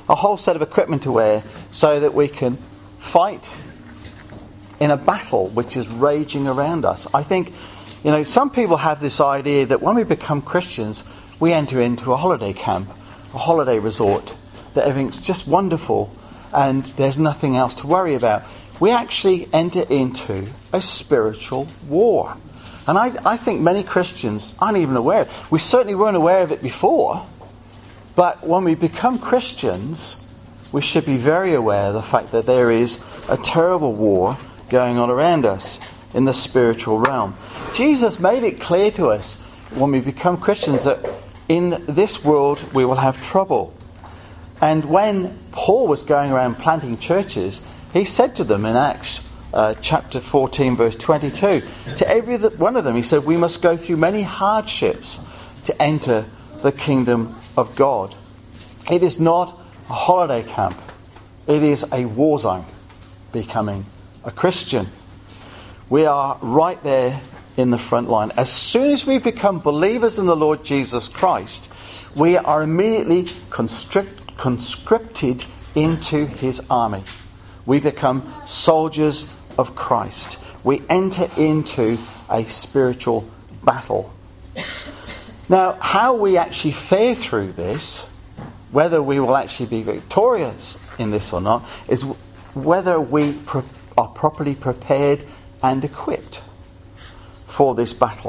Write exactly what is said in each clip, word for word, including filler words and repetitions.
a whole set of equipment to wear so that we can fight in a battle which is raging around us. I think, you know, some people have this idea that when we become Christians, we enter into a holiday camp, a holiday resort, that everything's just wonderful and there's nothing else to worry about. We actually enter into a spiritual war. And I, I think many Christians aren't even aware. We certainly weren't aware of it before. But when we become Christians, we should be very aware of the fact that there is a terrible war going on around us in the spiritual realm. Jesus made it clear to us when we become Christians that in this world we will have trouble. And when Paul was going around planting churches, he said to them in Acts uh, chapter fourteen verse twenty-two, to every one of them he said, we must go through many hardships to enter the kingdom of God. It is not a holiday camp. It is a war zone, becoming a Christian. We are right there in the front line. As soon as we become believers in the Lord Jesus Christ, we are immediately constrict, conscripted into his army. We become soldiers of Christ. We enter into a spiritual battle. Now, how we actually fare through this, whether we will actually be victorious in this or not, is whether we pre- are properly prepared and equipped for this battle.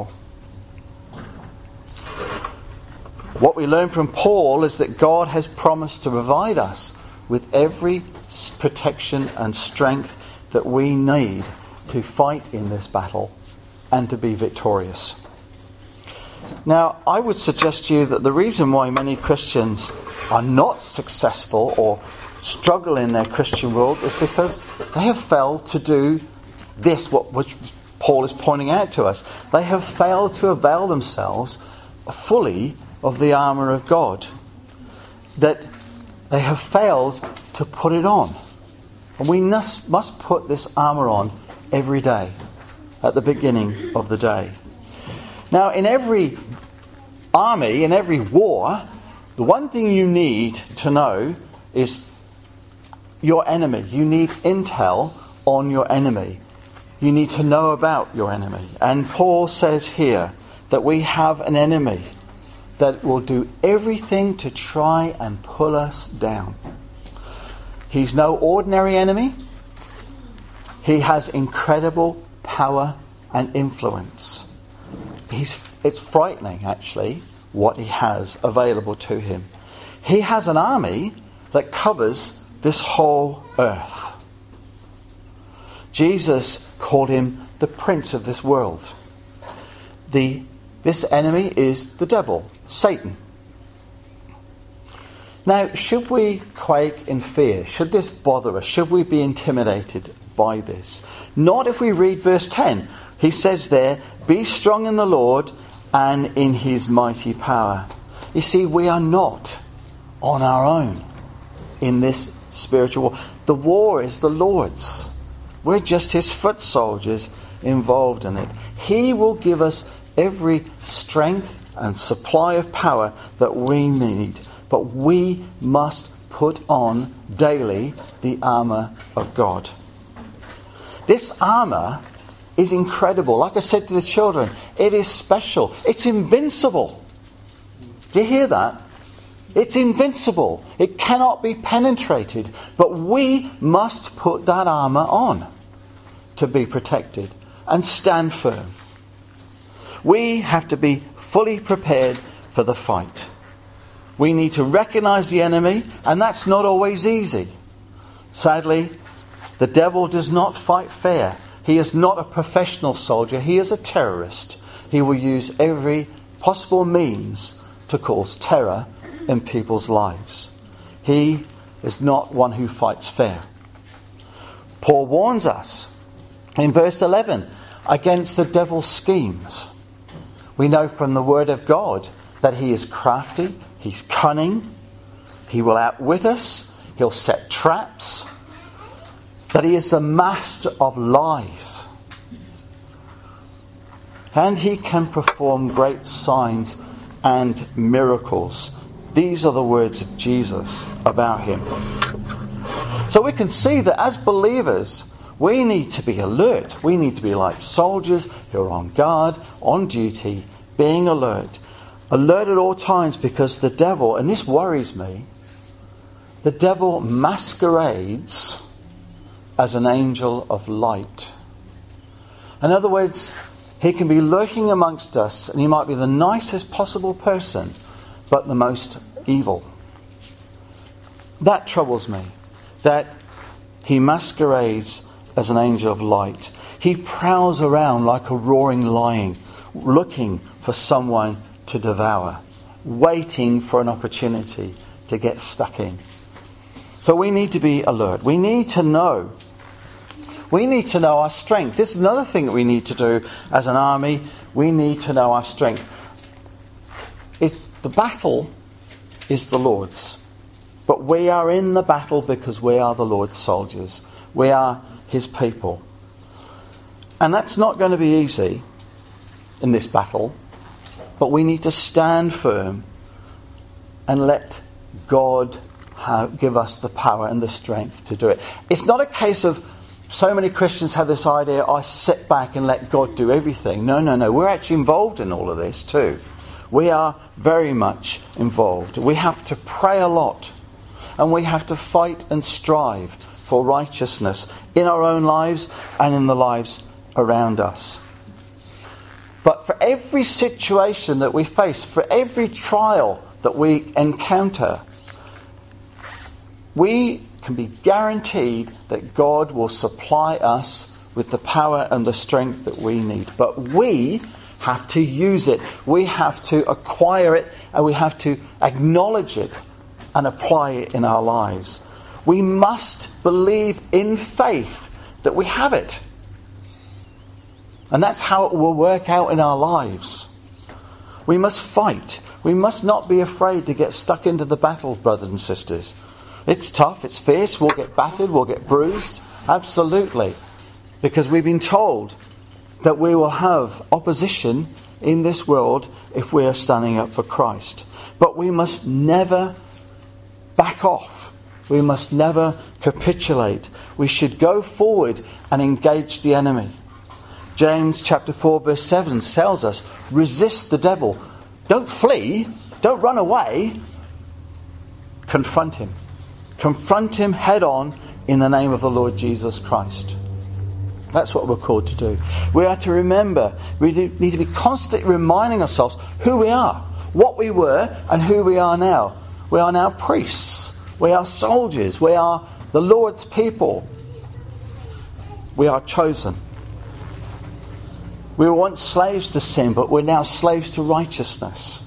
What we learn from Paul is that God has promised to provide us with every protection and strength that we need to fight in this battle and to be victorious. Now, I would suggest to you that the reason why many Christians are not successful or struggle in their Christian world is because they have failed to do this, what which Paul is pointing out to us. They have failed to avail themselves fully of the armour of God. That they have failed to put it on. And we must, must put this armour on every day, at the beginning of the day. Now, in every army, in every war, the one thing you need to know is your enemy. You need intel on your enemy. You need to know about your enemy. And Paul says here that we have an enemy that will do everything to try and pull us down. He's no ordinary enemy. He has incredible power and influence. He's, it's frightening, actually, what he has available to him. He has an army that covers this whole earth. Jesus called him the prince of this world. The, this enemy is the devil, Satan. Now, should we quake in fear? Should this bother us? Should we be intimidated by this? Not if we read verse ten. He says there, be strong in the Lord and in his mighty power. You see, we are not on our own in this spiritual war. The war is the Lord's. We're just his foot soldiers involved in it. He will give us every strength and supply of power that we need. But we must put on daily the armour of God. This armour is incredible. Like I said to the children, it is special. It's invincible. Do you hear that? It's invincible. It cannot be penetrated. But we must put that armour on to be protected and stand firm. We have to be fully prepared for the fight. We need to recognise the enemy, and that's not always easy. Sadly, the devil does not fight fair. He is not a professional soldier. He is a terrorist. He will use every possible means to cause terror in people's lives. He is not one who fights fair. Paul warns us in verse eleven against the devil's schemes. We know from the word of God that he is crafty, he's cunning, he will outwit us, he'll set traps, that he is the master of lies. And he can perform great signs and miracles. These are the words of Jesus about him. So we can see that as believers, we need to be alert. We need to be like soldiers who are on guard, on duty, being alert. Alert at all times, because the devil, and this worries me, the devil masquerades as an angel of light. In other words, he can be lurking amongst us, and he might be the nicest possible person, but the most evil. That troubles me, that he masquerades as an angel of light. He prowls around like a roaring lion, looking for someone to devour, waiting for an opportunity to get stuck in. So we need to be alert. We need to know. We need to know our strength. This is another thing that we need to do as an army. We need to know our strength. It's the battle is the Lord's. But we are in the battle because we are the Lord's soldiers. We are his people. And that's not going to be easy in this battle. But we need to stand firm and let God have, give us the power and the strength to do it. It's not a case of, so many Christians have this idea, I sit back and let God do everything. No, no, no. We're actually involved in all of this too. We are very much involved. We have to pray a lot. And we have to fight and strive for righteousness in our own lives and in the lives around us. But for every situation that we face, for every trial that we encounter, we can be guaranteed that God will supply us with the power and the strength that we need. But we have to use it. We have to acquire it, and we have to acknowledge it and apply it in our lives. We must believe in faith that we have it. And that's how it will work out in our lives. We must fight. We must not be afraid to get stuck into the battle, brothers and sisters. It's tough, it's fierce, we'll get battered, we'll get bruised. Absolutely. Because we've been told that we will have opposition in this world if we are standing up for Christ. But we must never back off. We must never capitulate. We should go forward and engage the enemy. James chapter four verse seven tells us, resist the devil. Don't flee. Don't run away. Confront him. Confront him head on in the name of the Lord Jesus Christ. That's what we're called to do. We are to remember, we need to be constantly reminding ourselves who we are, what we were and who we are now. We are now priests. We are soldiers. We are the Lord's people. We are chosen. We were once slaves to sin, but we're now slaves to righteousness.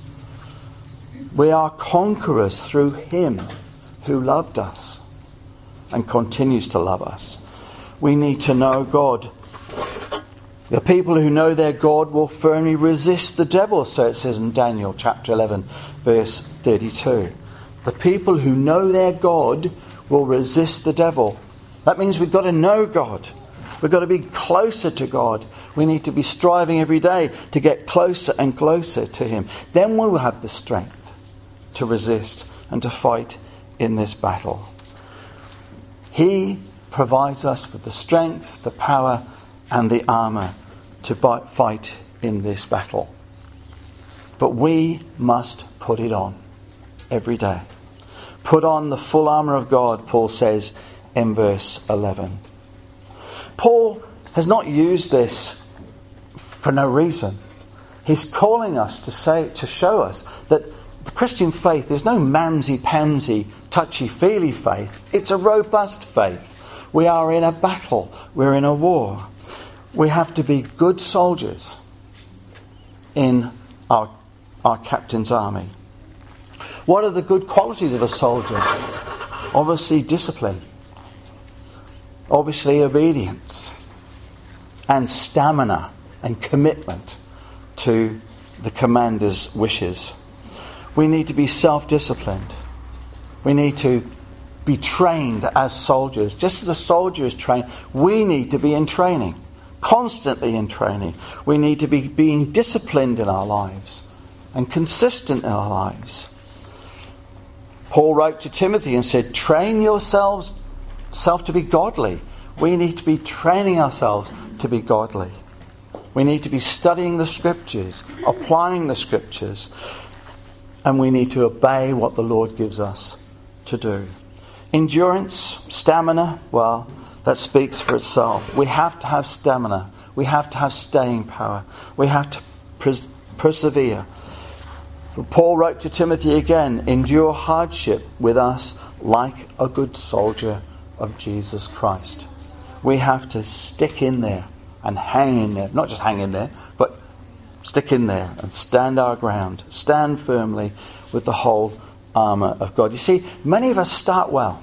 We are conquerors through him who loved us and continues to love us. We need to know God. The people who know their God will firmly resist the devil, so it says in Daniel chapter eleven, verse thirty-two. The people who know their God will resist the devil. That means we've got to know God. We've got to be closer to God. We need to be striving every day to get closer and closer to him. Then we will have the strength to resist and to fight in this battle. He provides us with the strength, the power and the armour to fight in this battle. But we must put it on every day. Put on the full armour of God, Paul says in verse eleven. Paul has not used this for no reason. He's calling us to say, to show us that the Christian faith is no mamsy-pamsy, touchy-feely faith. It's a robust faith. We are in a battle. We're in a war. We have to be good soldiers in our, our captain's army. What are the good qualities of a soldier? Obviously discipline. Obviously obedience. And stamina and commitment to the commander's wishes. We need to be self-disciplined. We need to be trained as soldiers. Just as a soldier is trained, we need to be in training. Constantly in training. We need to be being disciplined in our lives and consistent in our lives. Paul wrote to Timothy and said, train yourselves self to be godly. We need to be training ourselves to be godly. We need to be studying the Scriptures, applying the Scriptures, and we need to obey what the Lord gives us to do. Endurance, stamina, well, that speaks for itself. We have to have stamina. We have to have staying power. We have to pers- persevere. Paul wrote to Timothy again, endure hardship with us like a good soldier of Jesus Christ. We have to stick in there and hang in there. Not just hang in there, but stick in there and stand our ground. Stand firmly with the whole armour of God. You see, many of us start well,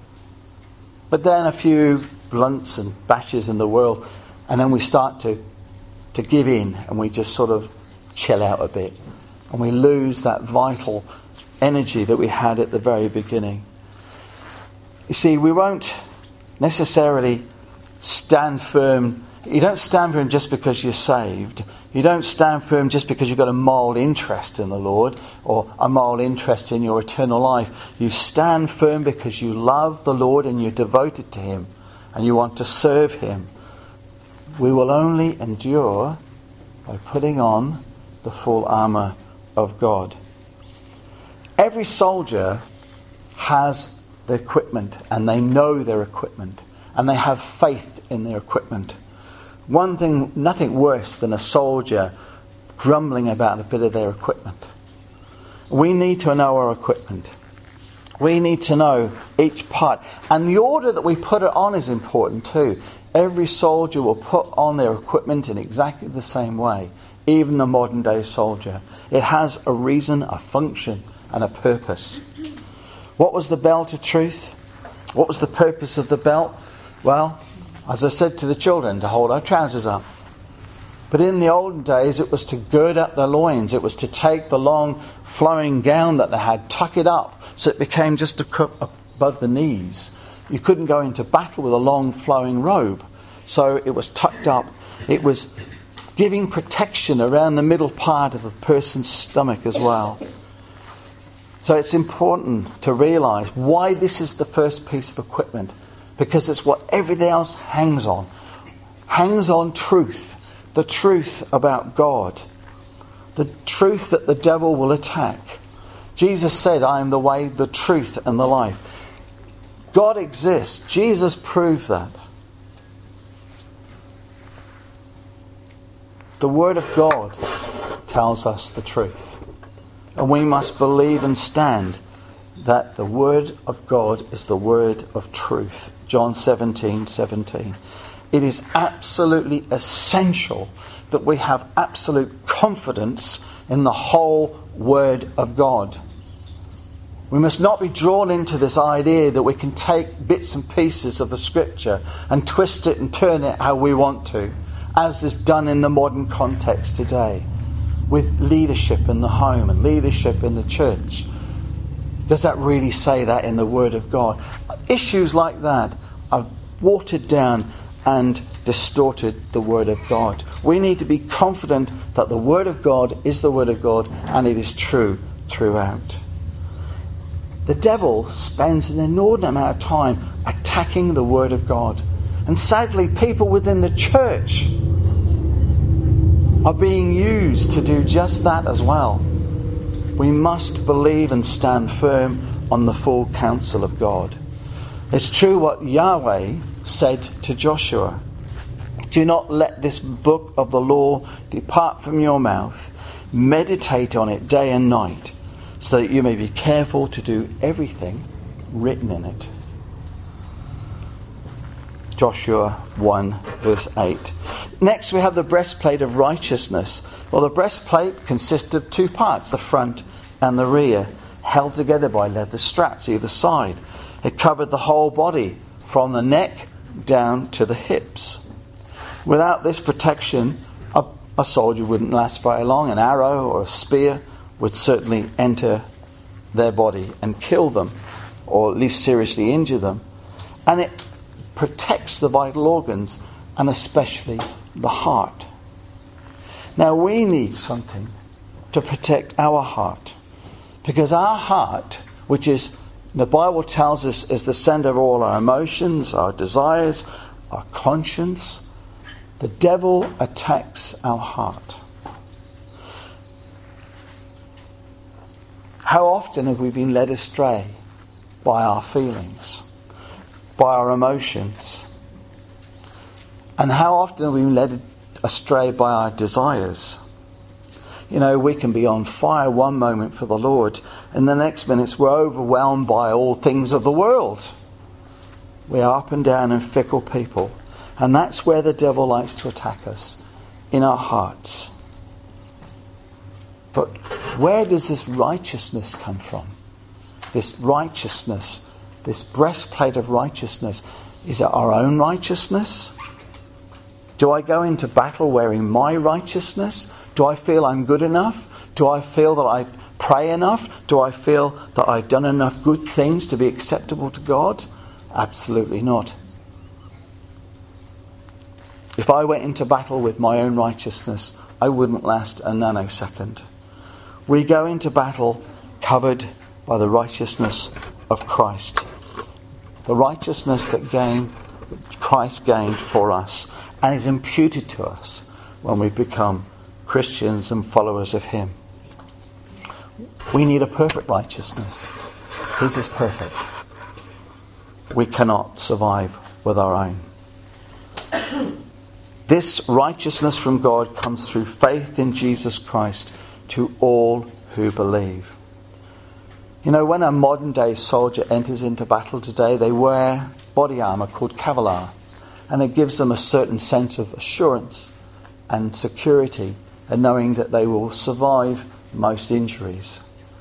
but then a few blunts and bashes in the world, and then we start to, to give in, and we just sort of chill out a bit. And we lose that vital energy that we had at the very beginning. You see, we won't necessarily stand firm. You don't stand firm just because you're saved. You don't stand firm just because you've got a mild interest in the Lord or a mild interest in your eternal life. You stand firm because you love the Lord and you're devoted to Him and you want to serve Him. We will only endure by putting on the full armour of God. Every soldier has the equipment, and they know their equipment, and they have faith in their equipment. One thing, nothing worse than a soldier grumbling about a bit of their equipment. We need to know our equipment. We need to know each part. And the order that we put it on is important too. Every soldier will put on their equipment in exactly the same way. Even the modern day soldier. It has a reason, a function, and a purpose. What was the belt of truth? What was the purpose of the belt? Well, as I said to the children, to hold our trousers up. But in the olden days, it was to gird up their loins. It was to take the long flowing gown that they had, tuck it up, so it became just above the knees. You couldn't go into battle with a long flowing robe. So it was tucked up. It was giving protection around the middle part of a person's stomach as well. So it's important to realise why this is the first piece of equipment. Because it's what everything else hangs on. Hangs on truth. The truth about God. The truth that the devil will attack. Jesus said, I am the way, the truth and the life. God exists. Jesus proved that. The Word of God tells us the truth. And we must believe and stand that the Word of God is the Word of truth. John seventeen seventeen. It is absolutely essential that we have absolute confidence in the whole Word of God. We must not be drawn into this idea that we can take bits and pieces of the Scripture and twist it and turn it how we want to, as is done in the modern context today, with leadership in the home and leadership in the church. Does that really say that in the Word of God? Issues like that are watered down and distorted the Word of God. We need to be confident that the Word of God is the Word of God and it is true throughout. The devil spends an inordinate amount of time attacking the Word of God. And sadly, people within the church are being used to do just that as well. We must believe and stand firm on the full counsel of God. It's true what Yahweh said to Joshua. Do not let this book of the law depart from your mouth. Meditate on it day and night, so that you may be careful to do everything written in it. Joshua one verse eight. Next we have the breastplate of righteousness. Well, the breastplate consists of two parts, the front and the rear, held together by leather straps either side. It covered the whole body, from the neck down to the hips. Without this protection, a, a soldier wouldn't last very long. An arrow or a spear would certainly enter their body and kill them, or at least seriously injure them. And it protects the vital organs, and especially the heart. Now we need something to protect our heart, because our heart which is, the Bible tells us, is the center of all our emotions, our desires, our conscience. The devil attacks our heart. How often have we been led astray by our feelings, by our emotions? And how often have we been led astray by our desires? You know, we can be on fire one moment for the Lord, and the next minute we're overwhelmed by all things of the world. We are up and down and fickle people. And that's where the devil likes to attack us, in our hearts. But where does this righteousness come from? This righteousness, this breastplate of righteousness, is it our own righteousness? Do I go into battle wearing my righteousness? Do I feel I'm good enough? Do I feel that I pray enough? Do I feel that I've done enough good things to be acceptable to God? Absolutely not. If I went into battle with my own righteousness, I wouldn't last a nanosecond. We go into battle covered by the righteousness of Christ. The righteousness that gain, Christ gained for us and is imputed to us when we become Christians and followers of Him. We need a perfect righteousness. His is perfect. We cannot survive with our own. This righteousness from God comes through faith in Jesus Christ to all who believe. You know, when a modern day soldier enters into battle today, they wear body armour called Kevlar, and it gives them a certain sense of assurance and security, and knowing that they will survive most injuries.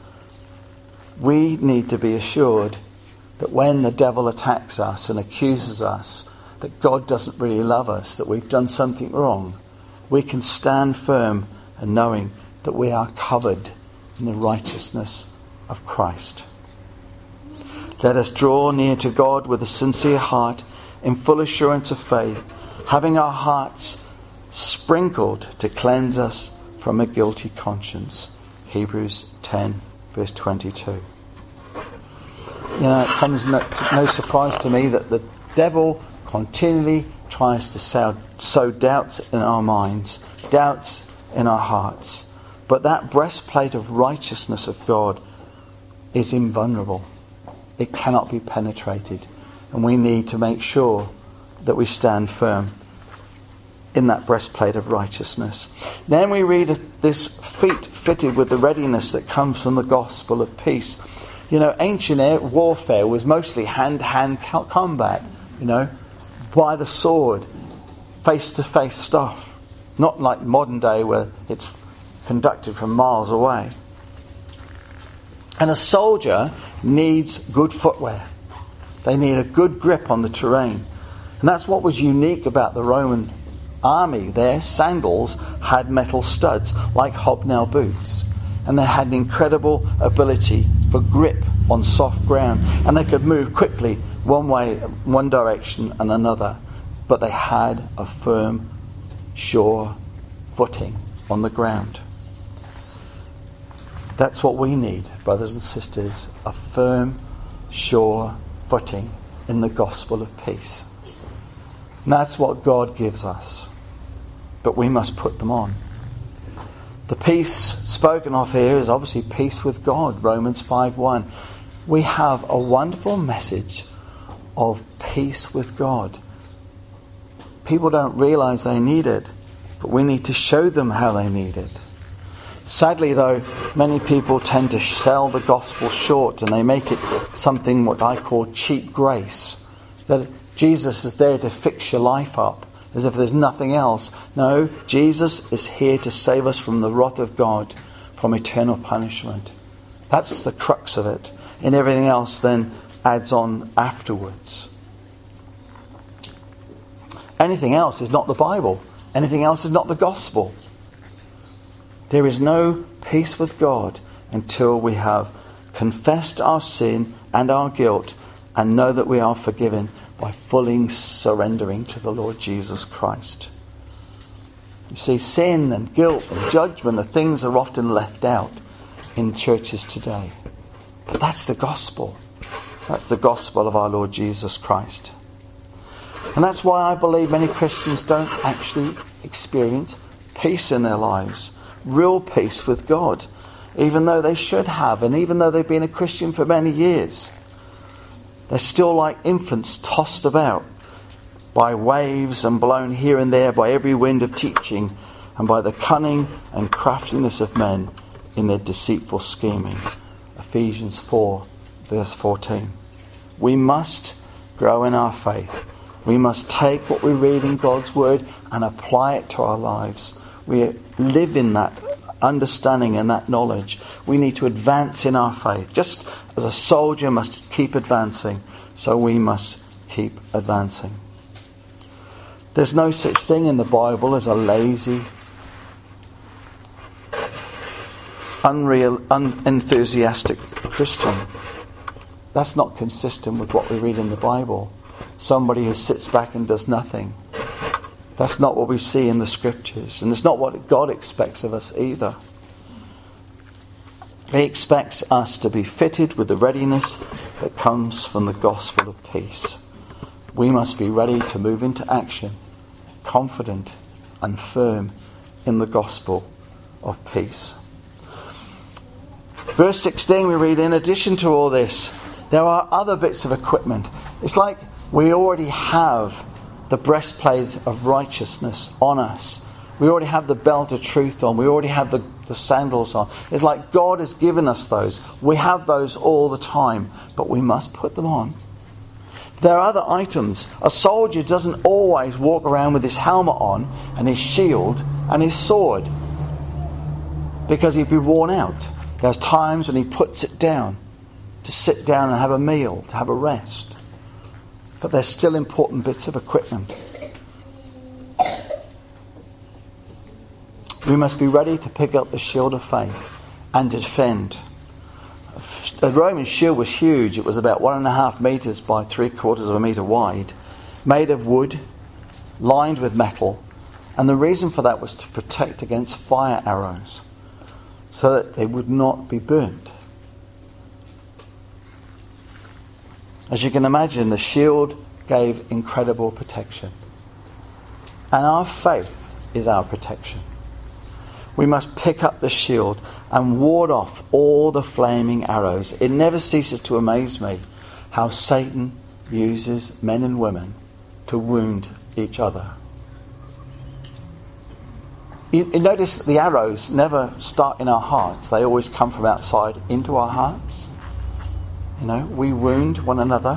We need to be assured that when the devil attacks us and accuses us that God doesn't really love us, that we've done something wrong, we can stand firm and knowing that we are covered in the righteousness of Christ. Let us draw near to God with a sincere heart, in full assurance of faith, having our hearts sprinkled to cleanse us from a guilty conscience. Hebrews ten, verse twenty-two. You know, it comes no, no surprise to me that the devil continually tries to sow, sow doubts in our minds, doubts in our hearts. But that breastplate of righteousness of God is invulnerable. It cannot be penetrated. And we need to make sure that we stand firm in that breastplate of righteousness. Then we read of this feet fitted with the readiness that comes from the gospel of peace. You know, ancient warfare was mostly hand-to-hand combat, you know, by the sword, face-to-face stuff. Not like modern day where it's conducted from miles away. And a soldier needs good footwear. They need a good grip on the terrain. And that's what was unique about the Roman army. Their sandals had metal studs like hobnail boots. And they had an incredible ability for grip on soft ground. And they could move quickly one way, one direction and another. But they had a firm, sure footing on the ground. That's what we need, brothers and sisters. A firm, sure footing in the gospel of peace. And that's what God gives us. But we must put them on. The peace spoken of here is obviously peace with God, Romans five one. We have a wonderful message of peace with God. People don't realise they need it, but we need to show them how they need it. Sadly, though, many people tend to sell the gospel short and they make it something what I call cheap grace. That Jesus is there to fix your life up, as if there's nothing else. No, Jesus is here to save us from the wrath of God, from eternal punishment. That's the crux of it. And everything else then adds on afterwards. Anything else is not the Bible. Anything else is not the gospel. There is no peace with God until we have confessed our sin and our guilt and know that we are forgiven by fully surrendering to the Lord Jesus Christ. You see, sin and guilt and judgment are things that are often left out in churches today. But that's the gospel. That's the gospel of our Lord Jesus Christ. And that's why I believe many Christians don't actually experience peace in their lives. Real peace with God. Even though they should have, and even though they've been a Christian for many years. They're still like infants tossed about by waves and blown here and there by every wind of teaching and by the cunning and craftiness of men in their deceitful scheming. Ephesians four, verse fourteen. We must grow in our faith. We must take what we read in God's Word and apply it to our lives. We live in that understanding and that knowledge. We need to advance in our faith. Just as a soldier must keep advancing, so we must keep advancing. There's no such thing in the Bible as a lazy, unreal, unenthusiastic Christian. That's not consistent with what we read in the Bible. Somebody who sits back and does nothing. That's not what we see in the Scriptures. And it's not what God expects of us either. He expects us to be fitted with the readiness that comes from the gospel of peace. We must be ready to move into action, confident and firm in the gospel of peace. Verse sixteen we read, in addition to all this, there are other bits of equipment. It's like we already have the breastplate of righteousness on us. We already have the belt of truth on. We already have the, the sandals on. It's like God has given us those. We have those all the time, but we must put them on. There are other items. A soldier doesn't always walk around with his helmet on and his shield and his sword because he'd be worn out. There's times when he puts it down to sit down and have a meal, to have a rest. But there's still important bits of equipment. We must be ready to pick up the shield of faith and defend. The Roman shield was huge. It was about one and a half metres by three quarters of a metre wide, made of wood, lined with metal. And the reason for that was to protect against fire arrows, so that they would not be burnt. As you can imagine, the shield gave incredible protection. And our faith is our protection. We must pick up the shield and ward off all the flaming arrows. It never ceases to amaze me how Satan uses men and women to wound each other. You, you notice the arrows never start in our hearts. They always come from outside into our hearts. You know, we wound one another.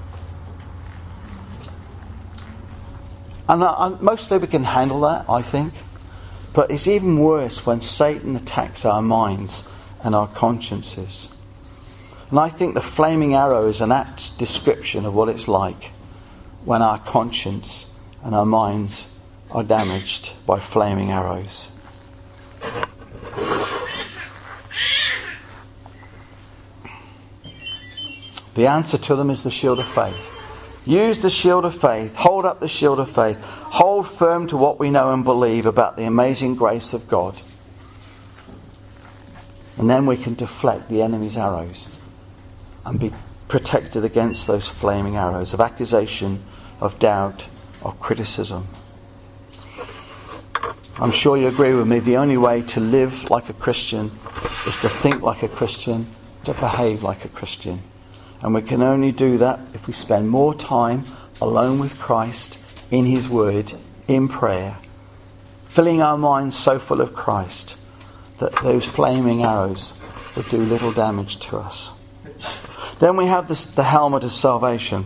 And uh, mostly we can handle that, I think. But it's even worse when Satan attacks our minds and our consciences. And I think the flaming arrow is an apt description of what it's like when our conscience and our minds are damaged by flaming arrows. The answer to them is the shield of faith. Use the shield of faith. Hold up the shield of faith. Hold firm to what we know and believe about the amazing grace of God. And then we can deflect the enemy's arrows and be protected against those flaming arrows of accusation, of doubt, of criticism. I'm sure you agree with me. The only way to live like a Christian is to think like a Christian, to behave like a Christian. And we can only do that if we spend more time alone with Christ, in His Word, in prayer, filling our minds so full of Christ that those flaming arrows will do little damage to us. Then we have this, the helmet of salvation.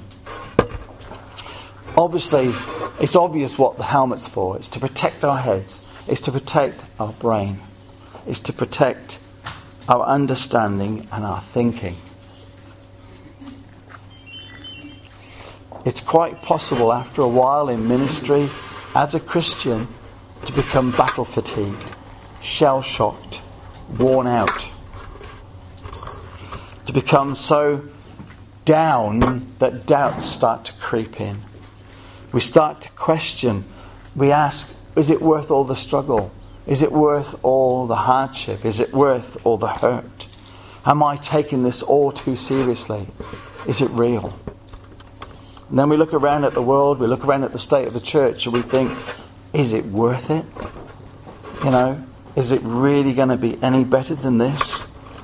Obviously, it's obvious what the helmet's for. It's to protect our heads. It's to protect our brain. It's to protect our understanding and our thinking. It's quite possible after a while in ministry as a Christian to become battle fatigued, shell-shocked, worn out. To become so down that doubts start to creep in. We start to question. We ask, is it worth all the struggle? Is it worth all the hardship? Is it worth all the hurt? Am I taking this all too seriously? Is it real? And then we look around at the world, we look around at the state of the church, and we think, is it worth it? You know, is it really going to be any better than this?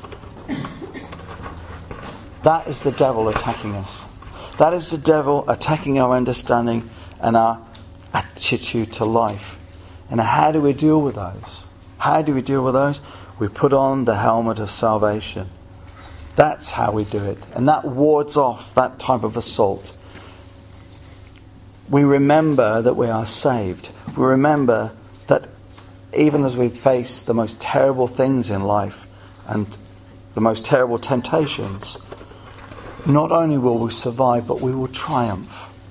That is the devil attacking us. That is the devil attacking our understanding and our attitude to life. And how do we deal with those? How do we deal with those? We put on the helmet of salvation. That's how we do it. And that wards off that type of assault. We remember that we are saved. We remember that even as we face the most terrible things in life and the most terrible temptations, not only will we survive, but we will triumph.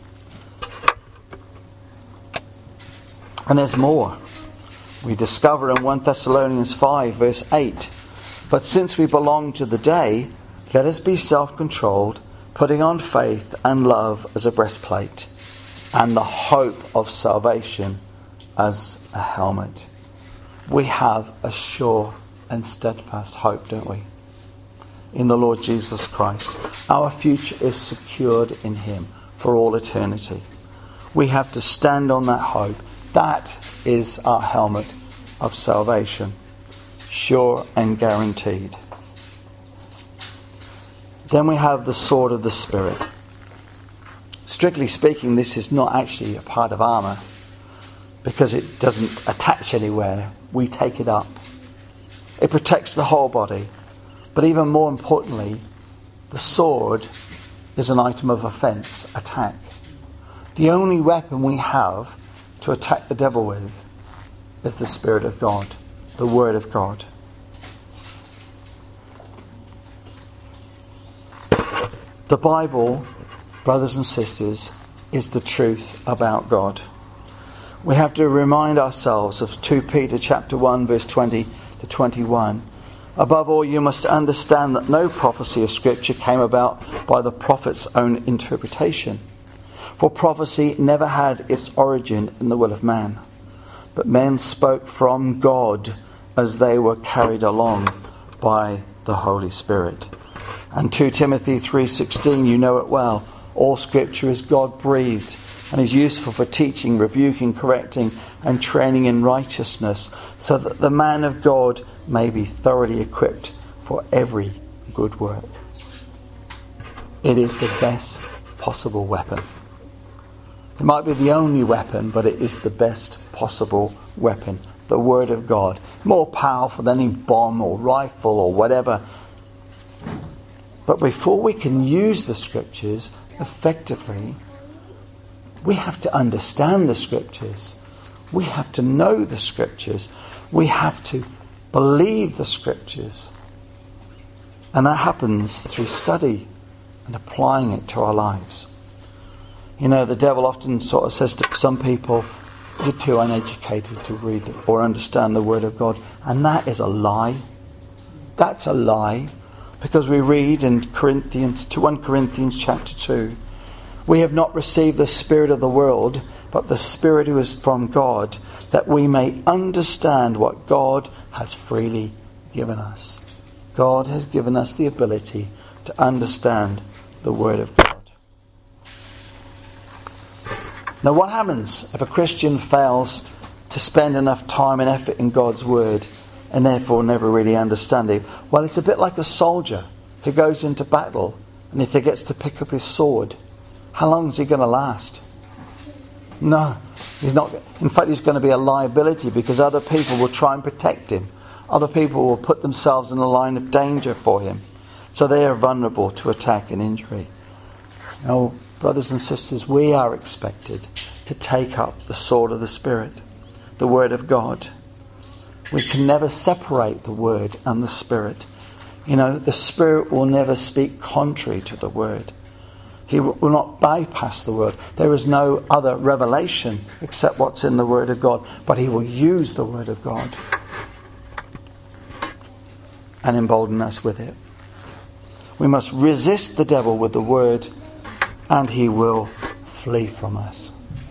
And there's more. We discover in First Thessalonians five verse eight, but since we belong to the day, let us be self-controlled, putting on faith and love as a breastplate, and the hope of salvation as a helmet. We have a sure and steadfast hope, don't we? In the Lord Jesus Christ. Our future is secured in Him for all eternity. We have to stand on that hope. That is our helmet of salvation, sure and guaranteed. Then we have the sword of the Spirit. Strictly speaking, this is not actually a part of armour because it doesn't attach anywhere. We take it up. It protects the whole body. But even more importantly, the sword is an item of offence, attack. The only weapon we have to attack the devil with is the Spirit of God, the Word of God. The Bible, brothers and sisters, is the truth about God. We have to remind ourselves of Second Peter chapter one verse twenty to twenty-one. Above all, you must understand that no prophecy of Scripture came about by the prophet's own interpretation. For prophecy never had its origin in the will of man, but men spoke from God as they were carried along by the Holy Spirit. And Second Timothy three sixteen, you know it well. All Scripture is God-breathed and is useful for teaching, rebuking, correcting, and training in righteousness, so that the man of God may be thoroughly equipped for every good work. It is the best possible weapon. It might be the only weapon, but it is the best possible weapon. The Word of God. More powerful than any bomb or rifle or whatever. But before we can use the Scriptures effectively, we have to understand the Scriptures. We have to know the Scriptures. We have to believe the Scriptures. And that happens through study and applying it to our lives. You know, the devil often sort of says to some people, you're too uneducated to read or understand the Word of God. And that is a lie. That's a lie. Because we read in Corinthians, First Corinthians chapter two, we have not received the spirit of the world, but the Spirit who is from God, that we may understand what God has freely given us. God has given us the ability to understand the Word of God. Now, what happens if a Christian fails to spend enough time and effort in God's Word and therefore never really understand it? Well, it's a bit like a soldier who goes into battle and if he gets to pick up his sword, how long is he going to last? No, he's not. In fact, he's going to be a liability because other people will try and protect him. Other people will put themselves in a line of danger for him. So they are vulnerable to attack and injury. Now, brothers and sisters, we are expected to take up the sword of the Spirit, the Word of God. We can never separate the Word and the Spirit. You know, the Spirit will never speak contrary to the Word. He will not bypass the Word. There is no other revelation except what's in the Word of God. But He will use the Word of God and embolden us with it. We must resist the devil with the Word and he will flee from us.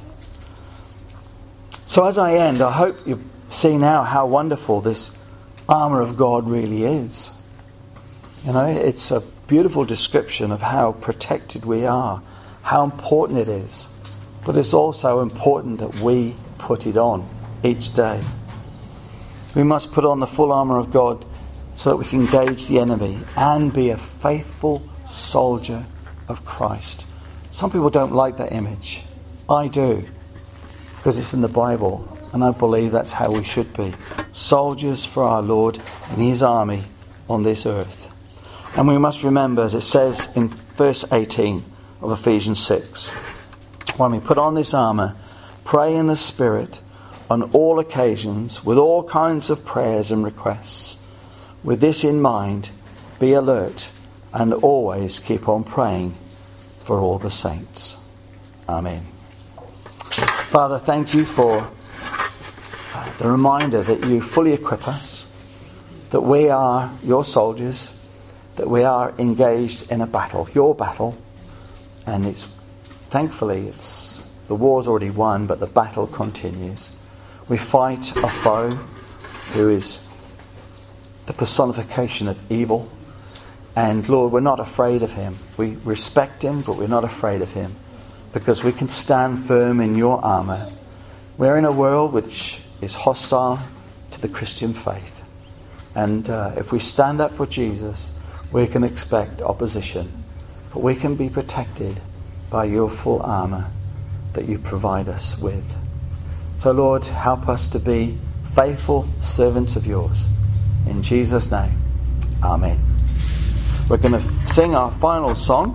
So as I end, I hope you see now how wonderful this armour of God really is. You know, it's a beautiful description of how protected we are, how important it is. But it's also important that we put it on each day. We must put on the full armour of God so that we can engage the enemy and be a faithful soldier of Christ. Some people don't like that image. I do, because it's in the Bible, and I believe that's how we should be. Soldiers for our Lord and his army on this earth. And we must remember, as it says in verse eighteen of Ephesians six, when we put on this armour, pray in the Spirit on all occasions with all kinds of prayers and requests. With this in mind, be alert and always keep on praying for all the saints. Amen. Father, thank you for the reminder that you fully equip us, that we are your soldiers, that we are engaged in a battle, your battle, and it's thankfully it's the war's already won, but the battle continues. We fight a foe who is the personification of evil, and Lord, we're not afraid of him. We respect him, but we're not afraid of him, because we can stand firm in your armour. We're in a world which is hostile to the Christian faith, and uh, if we stand up for Jesus, we can expect opposition, but we can be protected by your full armour that you provide us with. So Lord, help us to be faithful servants of yours. In Jesus' name, amen. We're going to sing our final song.